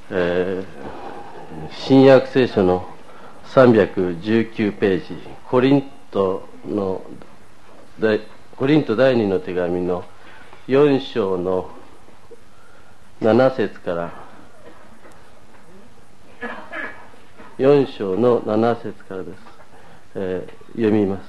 新約聖書の319ページ、コリント第2の手紙の4章の7節から4章の7節からです。読みます。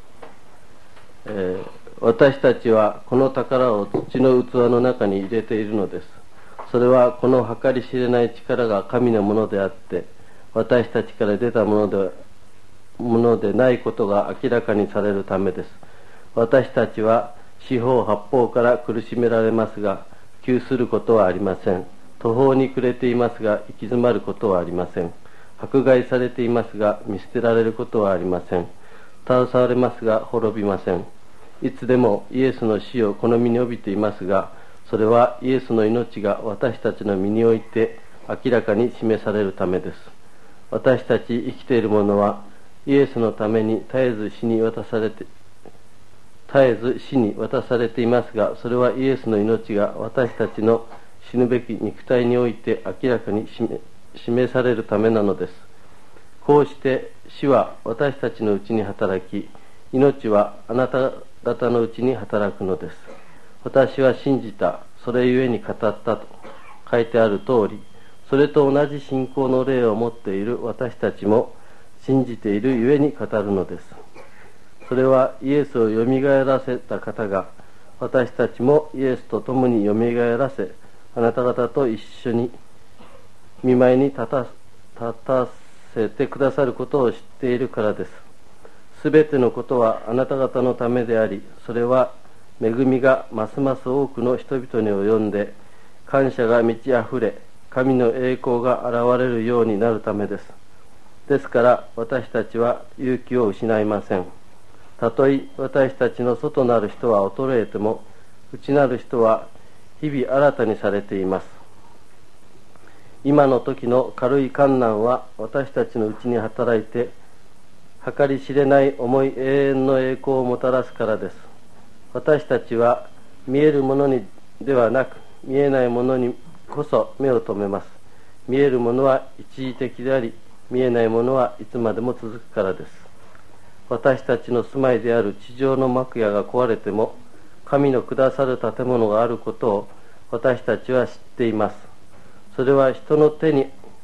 私たちはこの宝を土の器の中に入れているのです。それはこの計り知れない力が神のものであって、私たちから出たものでないことが明らかにされるためです。私たちは四方八方から苦しめられますが、窮することはありません。途方に暮れていますが、行き詰まることはありません。迫害されていますが、見捨てられることはありません。倒されますが、滅びません。いつでもイエスの死を好みに帯びていますが、それはイエスの命が私たちの身において明らかに示されるためです。私たち生きている者はイエスのために絶えず死に渡されていますが、それはイエスの命が私たちの死ぬべき肉体において明らかに示されるためなのです。こうして死は私たちのうちに働き、命はあなた方のうちに働くのです。私は信じた、それゆえに語ったと書いてある通り、それと同じ信仰の霊を持っている私たちも信じているゆえに語るのです。それはイエスをよみがえらせた方が、私たちもイエスと共によみがえらせ、あなた方と一緒に御前に立たせてくださることを知っているからです。すべてのことはあなた方のためであり、それは恵みがますます多くの人々に及んで、感謝が満ち溢れ、神の栄光が現れるようになるためです。ですから私たちは勇気を失いません。たとえ私たちの外なる人は衰えても、内なる人は日々新たにされています。今の時の軽い困難は私たちのうちに働いて、計り知れない重い永遠の栄光をもたらすからです。私たちは見えるものにではなく、見えないものにこそ目を留めます。見えるものは一時的であり、見えないものはいつまでも続くからです。私たちの住まいである地上の幕屋が壊れても、神のくださる建物があることを私たちは知っています。それは人の手に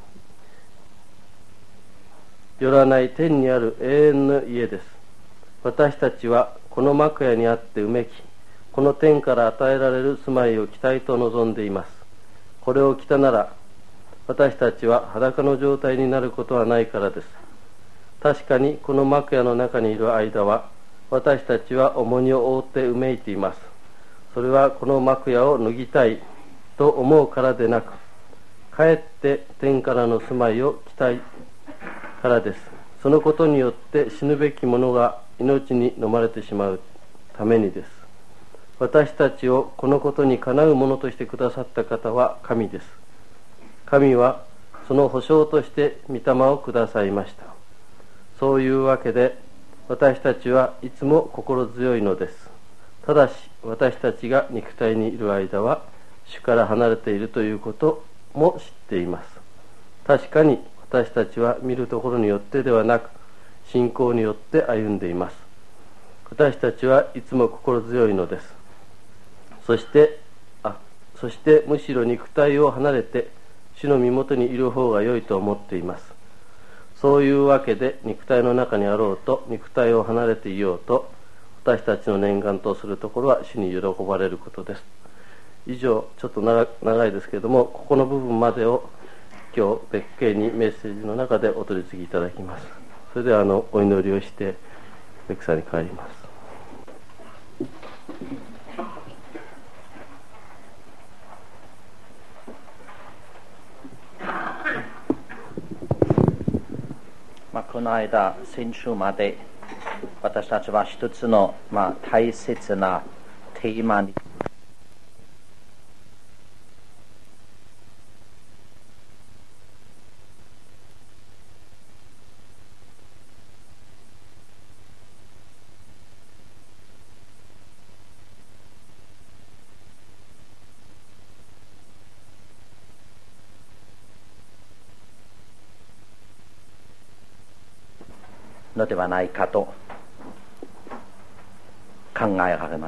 よらない天にある永遠の家です。私たちはこの幕屋にあってうめき、この天から与えられる住まいを期待と望んでいます。これを着たなら、私たちは裸の状態になることはないからです。確かにこの幕屋の中にいる間は、私たちは重荷を負ってうめいています。それはこの幕屋を脱ぎたいと思うからでなく、かえって天からの住まいを着たいからです。そのことによって死ぬべき者が命に飲まれてしまうためにです。私たちをこのことにかなうものとしてくださった方は神です。神はその保証として御霊をくださいました。そういうわけで私たちはいつも心強いのです。ただし私たちが肉体にいる間は主から離れているということも知っています。確かに私たちは見るところによってではなく、信仰によって歩んでいます。私たちはいつも心強いのです。そしてむしろ肉体を離れて主の身元にいる方が良いと思っています。そういうわけで肉体の中にあろうと肉体を離れていようと、私たちの念願とするところは主に喜ばれることです。以上、ちょっと長いですけれども、ここの部分までを今日別件にメッセージの中でお取り次ぎいただきます。それではお祈りをしてベクサに帰ります。 この間先週まで私たちは一つの、大切なテーマにのではないかと考えられます。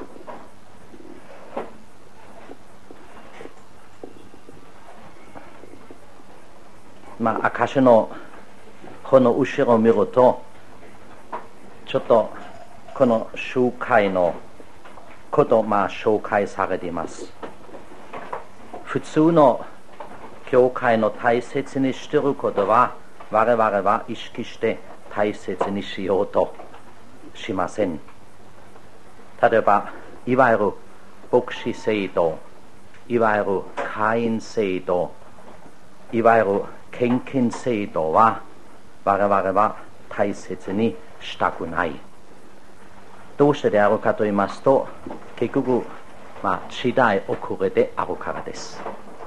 証のこの後ろを見ると、ちょっとこの集会のこと紹介されています。普通の教会の大切にしていることは我々は意識して大切にしようとしません。例えばいわゆる牧師制度、いわゆる会員制度、いわゆる献金制度は我々は大切にしたくない。どうしてであるかと言いますと、結局時代遅れであるからです。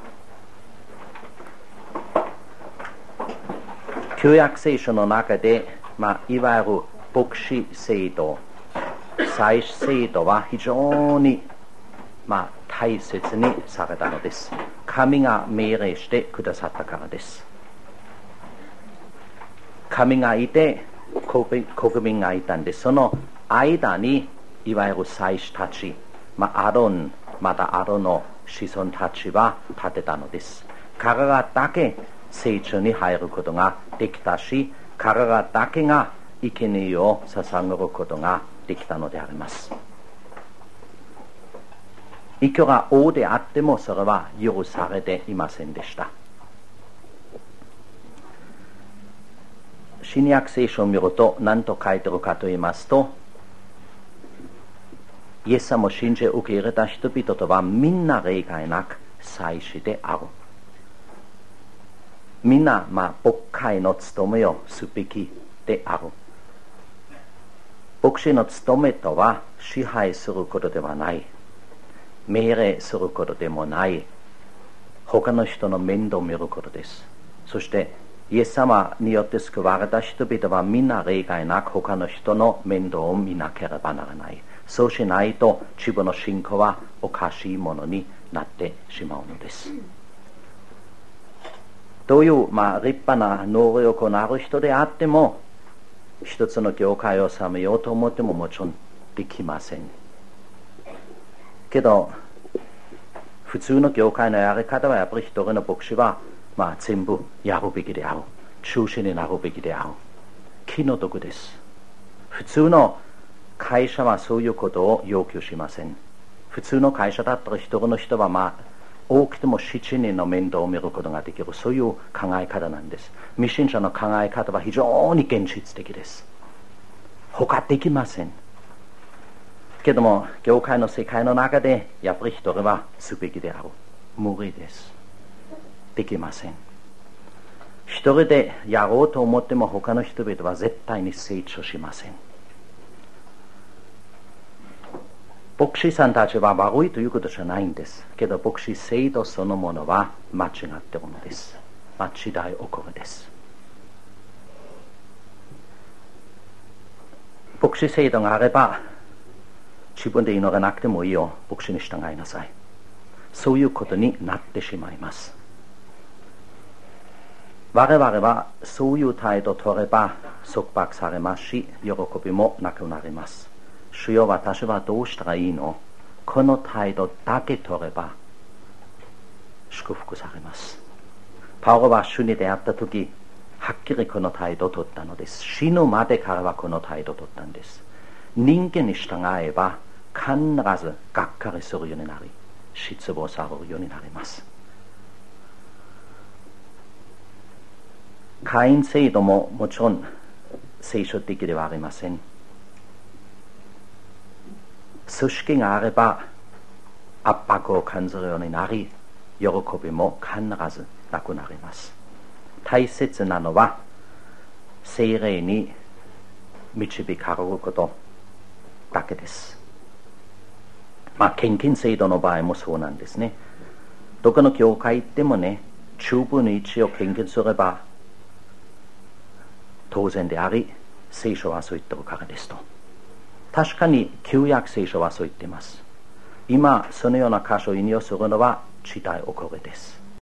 旧約聖書の中で、いわゆる牧師制度、祭司制度は非常に、大切にされたのです。神が命令してくださったからです。神がいて国民がいたんです。その間にいわゆる祭司たち、アロンの子孫たちは立てたのです。彼らだけ聖地に入ることができたし、彼らだけが生贄を捧げることができたのであります。いくら王であってもそれは許されていませんでした。新約聖書を見ると何と書いてあるかと言いますと、イエス様を信じ受け入れた人々とはみんな例外なく祭司である。みんな牧会の務めをすべきである。牧師の務めとは支配することではない、命令することでもない、他の人の面倒を見ることです。そしてイエス様によって救われた人々はみんな例外なく他の人の面倒を見なければならない。そうしないと自分の信仰はおかしいものになってしまうのです。どういう立派な能力のある人であっても、一つの教会を治めようと思ってももちろんできません。けど普通の教会のやり方はやっぱり一人の牧師は全部やるべきである、中心になるべきである。気の毒です。普通の会社はそういうことを要求しません。普通の会社だったら一人の人は多くても7人の面倒を見ることができる、そういう考え方なんです。未信者の考え方は非常に現実的です。他できませんけども、教会の世界の中でやっぱり一人はすべきである。無理です。できません。一人でやろうと思っても他の人々は絶対に成長しません。牧師さんたちは悪いということじゃないんですけど、牧師制度そのものは間違っているのです。時代遅れです。牧師制度があれば自分で祈らなくてもいいよ、牧師に従いなさい、そういうことになってしまいます。我々はそういう態度を取れば束縛されますし、喜びもなくなります。主よ、私はどうしたらいいの？この態度だけ取れば祝福されます。パウロは主に出会った時、はっきりこの態度を取ったのです。死ぬまで彼はこの態度を取ったんです。人間に従えば必ずがっかりするようになり、失望されるようになります。会員制度ももちろん聖書的ではありません。組織があれば圧迫を感じるようになり、喜びも必ずなくなります。大切なのは聖霊に導かれることだけです。献金制度の場合もそうなんですね。どこの教会行ってもね、10分の1を献金すれば当然であり、聖書はそう言ってるからですと。確かに旧約聖書はそう言っています。今そのような箇所を引用するのは時代遅れです。